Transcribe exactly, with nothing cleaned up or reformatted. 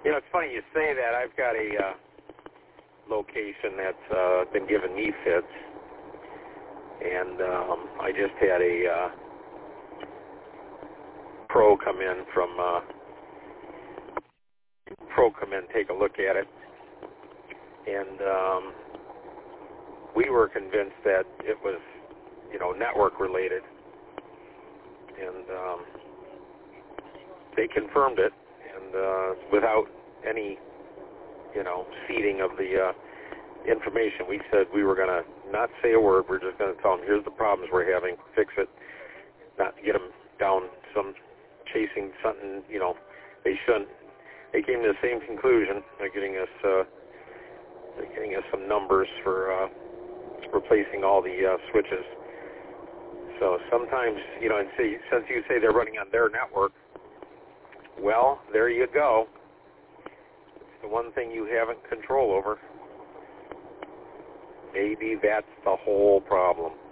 You know, it's funny you say that. I've got a uh, location that's uh, been giving me fits, and um, I just had a uh, pro come in from uh, pro come in, take a look at it, and um, we were convinced that it was, you know, network related, and um, they confirmed it, and uh, without any, you know, seeding of the uh, information. We said we were going to not say a word. We're just going to tell them, here's the problems we're having, fix it, not get them down some chasing something, you know, they shouldn't. They came to the same conclusion. They're getting us, uh, they're getting us some numbers for uh, replacing all the uh, switches. So sometimes, you know, and see, since you say they're running on their network, well, there you go. It's the one thing you haven't control over. Maybe that's the whole problem.